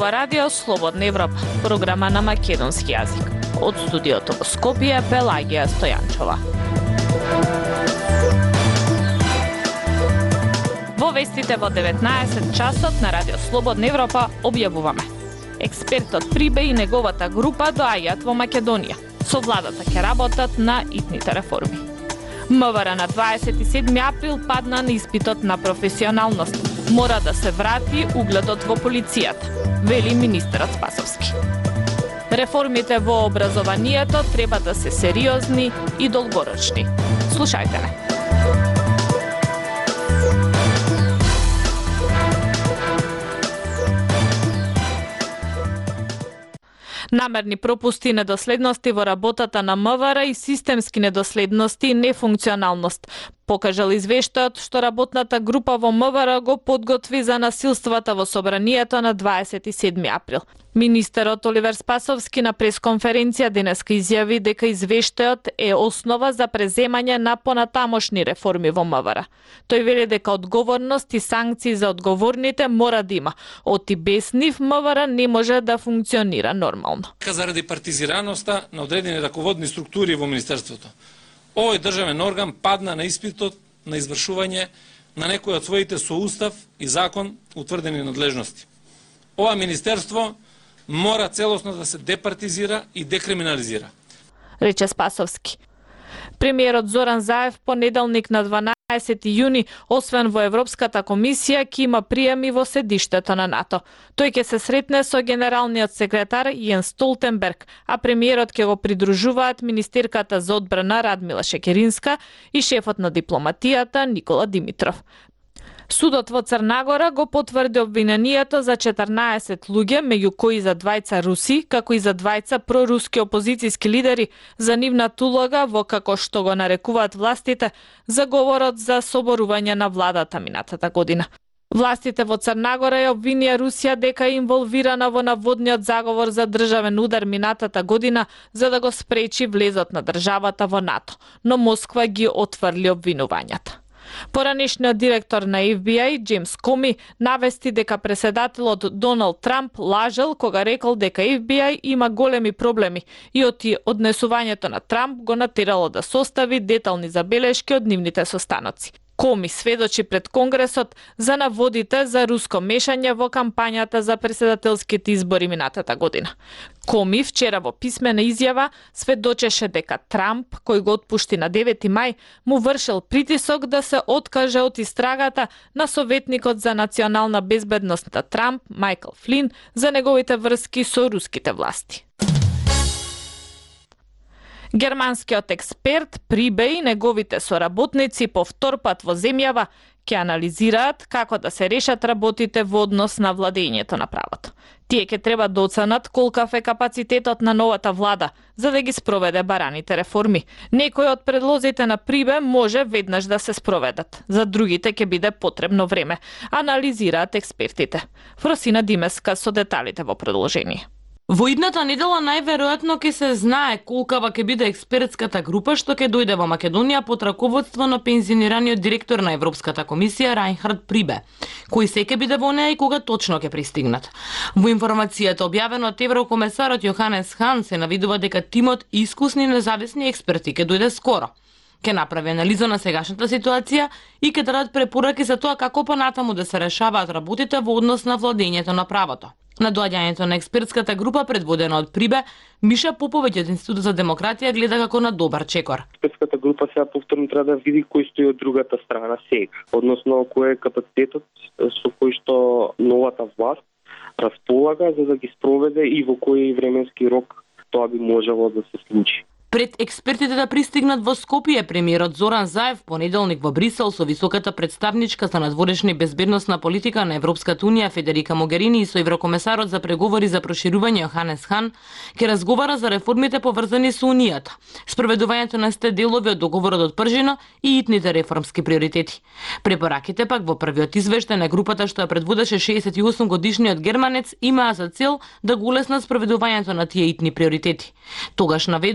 ова радио Слободна Европа, програма на македонски јазик. Од студиото во Скопје, Пелагија Стојанчова. Во вестите во 19 часот на радио Слободна Европа објавуваме: експертот Прибе и неговата група доаѓаат во Македонија. Со владата ќе работат на итните реформи. МВР на 27 април падна на испитот на професионалност. Мора да се врати угледот во полицијата, вели министерот Спасовски. Реформите во образованието треба да се сериозни и долгорочни. Слушајте ме. Намерни пропусти и недоследности во работата на МВР и системски недоследности и нефункционалност покажал извештајот што работната група во МВР го подготви за насилствата во собранието на 27 април. Министерот Оливер Спасовски на пресконференција денеска изјави дека извештајот е основа за преземање на понатамошни реформи во МВР. Тој вели дека одговорност и санкции за одговорните мора да има. Оти без нив МВР не може да функционира нормално. Заради партизираноста на одредени раководни структури во Министерството, овој државен орган падна на испитот на извршување на некои од своите со устав и закон утврдени надлежности. Ова министерство мора целосно да се департизира и декриминализира, рече Спасовски. Премиерот Зоран Заев понеделник на 12 јуни, освен во Европската комисија, ќе има приеми во седиштето на НАТО. Тој ќе се сретне со генералниот секретар Јенс Столтенберг, а премиерот ќе го придружуваат министерката за одбрана Радмила Шекеринска и шефот на дипломатијата Никола Димитров. Судот во Црнагора го потврди обвинението за 14 луѓе, меѓу кои за двајца руси, како и за двајца проруски опозицијски лидери, за нивната улога во, како што го нарекуваат властите, заговорот за соборување на владата минатата година. Властите во Црнагора ја обвинија Русија дека е инволвирана во наводниот заговор за државен удар минатата година за да го спречи влезот на државата во НАТО, но Москва ги отврли обвинувањата. Поранешниот директор на FBI, Джеймс Коми, навести дека преседателот Доналд Трамп лажел кога рекол дека FBI има големи проблеми и оти однесувањето на Трамп го натерало да состави детални забелешки од нивните состаноци. Коми сведочи пред Конгресот за наводите за руско мешање во кампањата за преседателските избори минатата година. Коми вчера во писмена изјава сведочеше дека Трамп, кој го отпушти на 9 мај, му вршил притисок да се откаже од истрагата на советникот за национална безбедност на Трамп, Майкл Флин, за неговите врски со руските власти. Германскиот експерт Прибе и неговите соработници по втор пат во земјава ќе анализираат како да се решат работите во однос на владењето на правото. Тие ќе треба да оценат колкав е капацитетот на новата влада за да ги спроведе бараните реформи. Некои од предлозите на Прибе може веднаш да се спроведат, за другите ќе биде потребно време, анализираат експертите. Фросина Димеска со деталите во продолжение. Во идната недела најверојатно ќе се знае колкава ќе биде експертската група што ќе дојде во Македонија под раководство на пензионираниот директор на Европската комисија Рајнхард Прибе, кој се ќе биде во неа и кога точно ќе пристигнат. Во информацијата објавена од еврокомесарот Јоханес Хан се навидува дека тимот искусни независни експерти ќе дојде скоро. Ќе направи анализа на сегашната ситуација и ќе дадат препораки за тоа како понатаму да се решаваат работите во однос на владењето на правото. На доаѓањето на експертската група предводена од Прибе, Миша Поповиќ од Институтот за демократија гледа како на добар чекор. Експертската група сега повторно треба да види кој стои од другата страна сега, односно кој е капацитетот со кој што новата власт располага за да ги спроведе и во кој временски рок тоа би можело да се случи. Пред експертите да пристигнат во Скопје, премиерот Зоран Заев понеделник во Брисел со високата представничка за надворешна и безбедносна политика на Европската унија Федерика Могерини и со еврокомесарот за преговори за проширување Јоханес Хан ќе разговара за реформите поврзани со унијата, спроведувањето на сте делови од договорот од Пржино и итните реформски приоритети. Препораките пак во првиот извештај на групата што ја предводеше 68 годишниот германец имаа за цел да го улеснат спроведувањето на тие итни приоритети. Тогаш наведоа и дека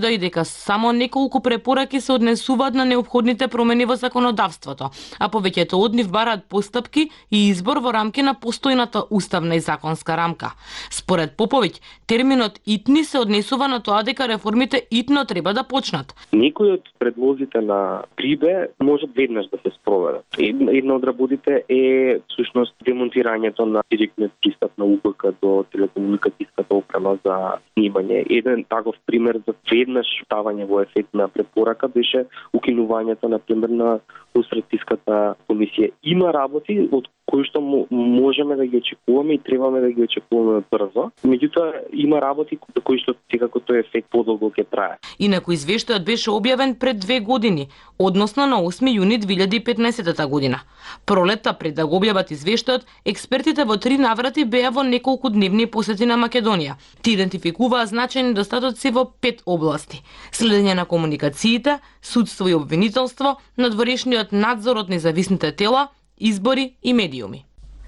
само неколку препораки се однесуваат на неопходните промени во законодавството, а повеќето од нив бараат постапки и избор во рамки на постојната уставна и законска рамка. Според Поповиќ, терминот итни се однесува на тоа дека реформите итно треба да почнат. Некои од предлозите на Прибе можат веднаш да се спроведат. Една од работите е всушност демонтирањето на директниот пристап на УПК до телекомуникацијската опрема за снимање. Еден таков пример за веднаш ставање во ефект на препорака беше укинувањето на пример на Лустратиската комисија. Има работи од кои што можеме да ги очекуваме и требаме да ги очекуваме брзо. Меѓутоа има работи за кои што секако тој ефект подолго ќе трае. Инаку извештајот беше објавен пред 2 години, односно на 8 јуни 2015 година. Пролетта пред да го објават извештајот, експертите во 3 наврати беа во неколку дневни посети на Македонија. Ти идентификуваа значајни недостатоци во 5 области: следење на комуникациите, судство и обвинителство, надворешниот надзор од независните тела, избори и медиуми.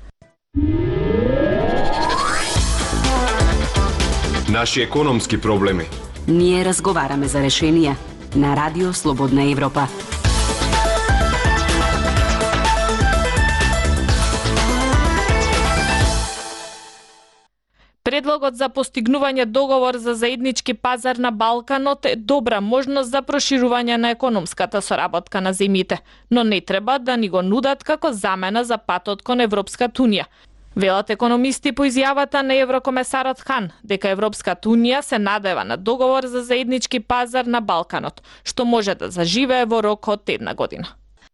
Наши економски проблеми. Ние разговараме за решенија на Радио Слободна Европа. Предлогот за постигнување договор за заеднички пазар на Балканот е добра можност за проширување на економската соработка на земјите, но не треба да ни го нудат како замена за патот кон Европската унија. Велат економисти по изјавата на еврокомесарот Хан дека Европската унија се надева на договор за заеднички пазар на Балканот, што може да заживее во рок од 1 година.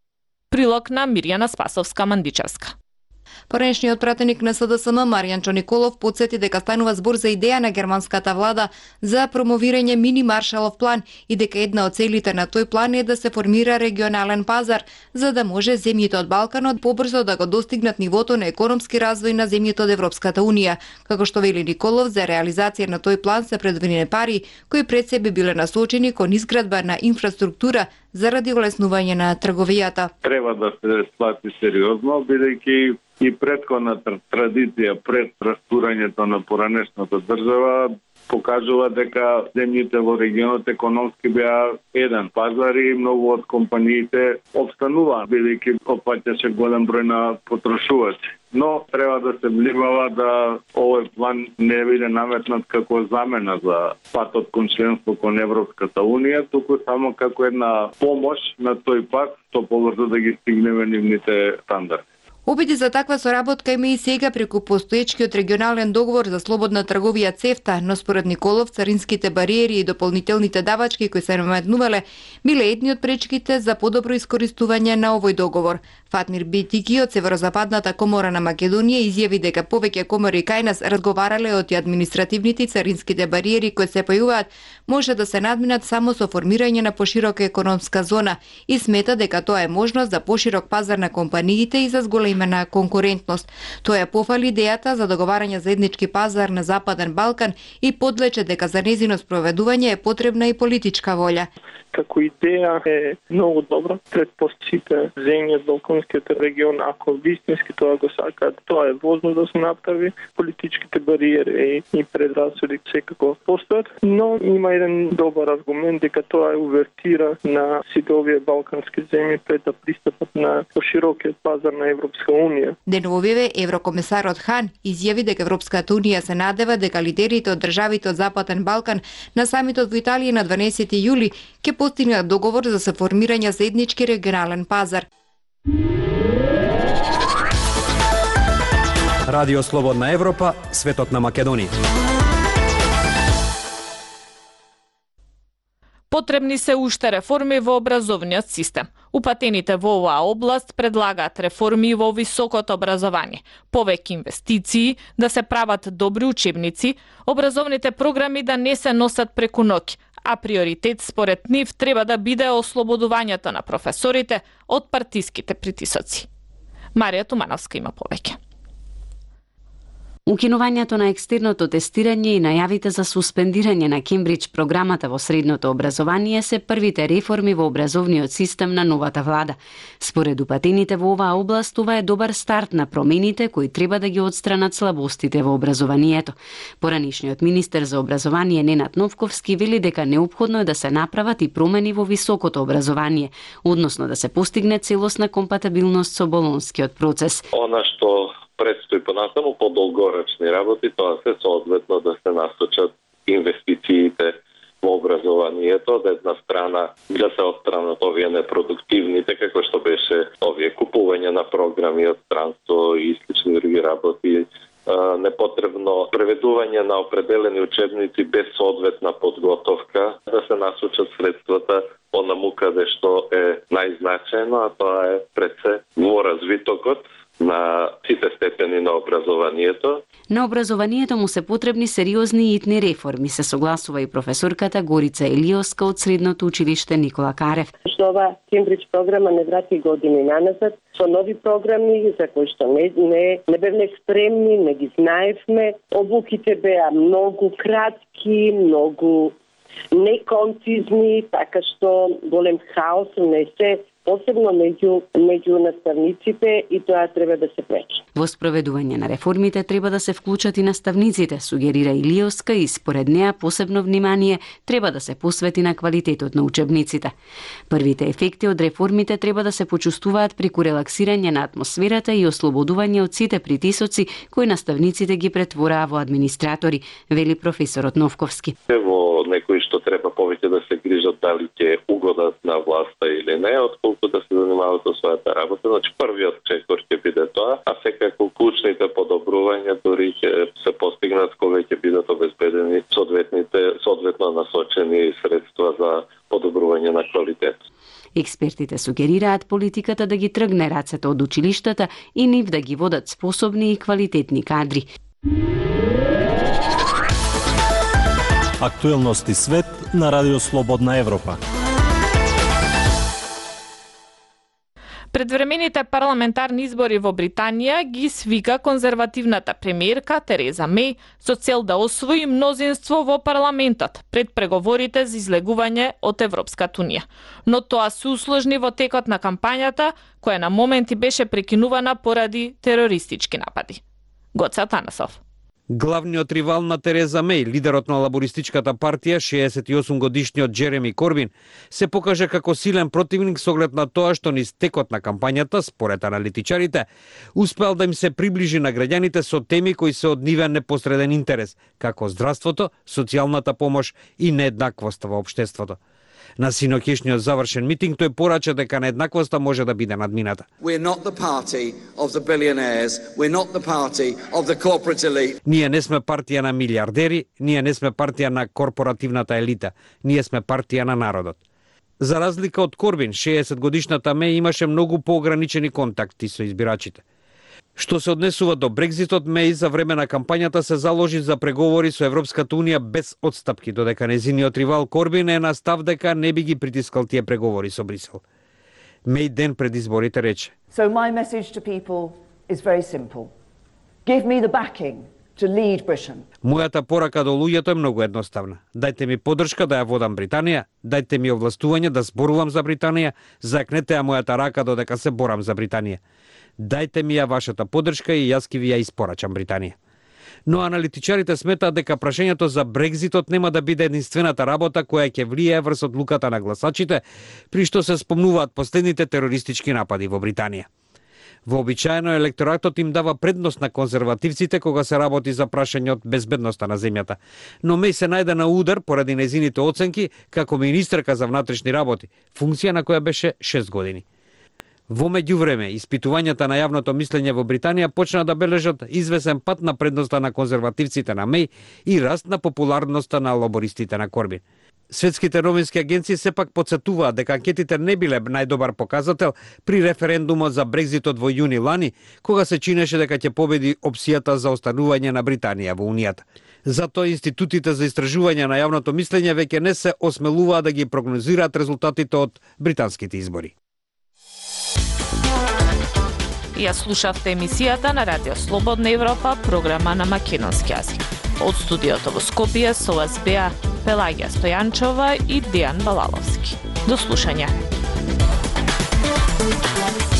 Прилог на Мирјана Спасовска-Мандичевска. Поранешниот пратеник на СДСМ Маријанчо Николов потсети дека станува збор за идеја на германската влада за промовирање мини Маршалов план и дека една од целите на тој план е да се формира регионален пазар, за да може земјите од Балканот побрзо да го достигнат нивото на економски развој на земјите од Европската унија. Како што вели Николов, за реализација на тој план се предвидени пари кои пред себе биле насочени кон изградба на инфраструктура заради олеснување на трговијата. Треба да се свати сериозно, бидејќи и претходната традиција пред растурањето на поранешната држава покажува дека земјите во регионот економски беа еден пазар и многу од компаниите обстануваа, бидејќи опфаќаше голем број на потрошувачи. Но треба да се внимава да овој план не биде наметнат како замена за патот кон членство кон Европската унија, туку само како една помош на тој пат што побрзо да ги стигнеме нивните стандарди. Обиди за таква соработка има и сега преку постоечкиот регионален договор за слободна трговија ЦЕФТА, но според Николов царинските бариери и дополнителните давачки кои се наметнувале биле едни од пречките за подобро искористување на овој договор. Фатмир Битики од Северозападната комора на Македонија изјави дека повеќе комори кај нас разговарале од административните и царинските бариери кои се појавуваат може да се надминат само со формирање на поширока економска зона и смета дека тоа е можност за поширок пазар на компаниите и за зголемена конкурентност. Тоа пофали идејата за договарање заеднички пазар на Западен Балкан и подлече дека за незино спроведување е потребна и политичка волја. Како идеја е многу добра. Предпоставките земји од Балканскиот регион, ако вистински тоа го сакаат, тоа е возможно да се направи. Политичките бариери и предрасуди секако постојат, но има еден добар аргумент дека тоа е увертира на сите овие балкански земји пред да пристапат на поширокиот пазар на Европска унија. Деновиве еврокомесарот Хан изјави дека Европската унија се надева дека лидерите од државите од Западен Балкан на самитот во Италија на 12 јули ќе постигнат договор за се формирање заеднички регионален пазар. Радио Слободна Европа, светот на Македонија. Потребни се уште реформи во образовниот систем. Упатените во оваа област предлагаат реформи во високото образование, повеќе инвестиции, да се прават добри учебници, образовните програми да не се носат преку ноќ, а приоритет според нив треба да биде ослободувањето на професорите од партиските притисоци. Марија Тумановска има повеќе. Укинувањето на екстерното тестирање и најавите за суспендирање на Кембридж програмата во средното образование се првите реформи во образовниот систем на новата влада. Според упатените во оваа област, ова е добар старт на промените кои треба да ги отстранат слабостите во образованието. Поранишниот министер за образование Ненад Новковски вели дека неопходно е да се направат и промени во високото образование, односно да се постигне целосна компатибилност со болонскиот процес. Она што предстои понатаму по долгорочни работи, тоа се соодветно да се насочат инвестициите во образованието, од една страна да се отстранат овие непродуктивните, како што беше овие купување на програми од странство и слични други работи, непотребно преведување на определени учебници без соодветна подготовка, да се насочат средствата онаму каде што е најзначаено, а тоа е пред се во развитокот на сите степени на образованието. На образованието му се потребни сериозни и итни реформи, се согласува и професорката Горица Елиоска од Средното училиште Никола Карев. Што ова Кембридж програма не врати години наназад со нови програми за кои што не бевме спремни, не ги знаевме. Обуките беа многу кратки, многу неконцизни, така што голем хаос унесе посебно меѓу наставниците и тоа треба да се пречи. Во спроведување на реформите треба да се вклучат и наставниците, сугерира Илиоска, и според неа посебно внимание треба да се посвети на квалитетот на учебниците. Првите ефекти од реформите треба да се почувствуваат преку релаксирање на атмосферата и ослободување од сите притисоци кои наставниците ги претвораа во администратори, вели професорот Новковски. Во некои што треба повеќе да се грижат дали ќе угодат на власта или не, отколку да се занимаваат со својата работа. Значи првиот чекор ќе биде тоа, а секако клучните подобрувања дури ќе се постигнат кога ќе бидат обезбедени соодветно насочени средства за подобрување на квалитет. Експертите сугерираат политиката да ги тргне рацете од училиштата и нив да ги водат способни и квалитетни кадри. Актуелности свет на Радио Слободна Европа. Предвремените парламентарни избори во Британија ги свика конзервативната премиерка Тереза Меј со цел да освои мнозинство во парламентот пред преговорите за излегување од Европската унија. Но тоа се усложни во текот на кампањата, која на моменти беше прекинувана поради терористички напади. Гоце Атанасов. Главниот ривал на Тереза Меј, лидерот на лабористичката партија, 68-годишниот Джереми Корбин, се покажа како силен противник со оглед на тоа што низ текот на кампањата, според аналитичарите, успеал да им се приближи на граѓаните со теми кои се од нивен непосреден интерес, како здравството, социјалната помош и нееднаквоста во општеството. На синоќешниот завршен митинг тој порача дека нееднаквоста може да биде надмината. Ние не сме партија на милиардери, ние не сме партија на корпоративната елита, ние сме партија на народот. За разлика од Корбин, 60-годишната Меј имаше многу поограничени контакти со избирачите. Што се однесува до Брекзитот, Меј за време на кампањата се заложи за преговори со Европската унија без отстапки, додека незиниот ривал Корбин е на став дека не би ги притискал тие преговори со Брисел. Меј ден пред изборите рече: So my message to people is very simple. Give me the backing to lead Britain. Мојата порака до луѓето е многу едноставна. Дајте ми поддршка да ја водам Британија, дајте ми овластување да зборувам за Британија, закнете ја мојата рака додека се борам за Британија. Дајте ми ја вашата поддршка и јас ќе ви ја испорачам Британија. Но аналитичарите сметаат дека прашањето за Брекзитот нема да биде единствената работа која ќе влијае врз одлуката на гласачите, при што се спомнуваат последните терористички напади во Британија. Вообичаено електоратот им дава предност на конзервативците кога се работи за прашање од безбедноста на земјата. Но Меј се најде на удар поради незините оценки како министерка за внатрешни работи, функција на која беше 6 години. Во меѓувреме, испитувањата на јавното мислење во Британија почна да бележат извесен пат на предноста на конзервативците на Меј и раст на популарноста на лабористите на Корбин. Светските новински агенции сепак потсетуваат дека анкетите не биле најдобар показател при референдумот за Брекзитот во јуни лани, кога се чинеше дека ќе победи опцијата за останување на Британија во Унијата. Затоа институтите за истражување на јавното мислење веќе не се осмелуваат да ги прогнозираат резултатите од британските избори. Ја слушавте емисијата на Радио Слободна Европа, програма на македонски јазик. Од студиото во Скопје со вас беа Пелагија Стојанчова и Дејан Балаловски. До слушање.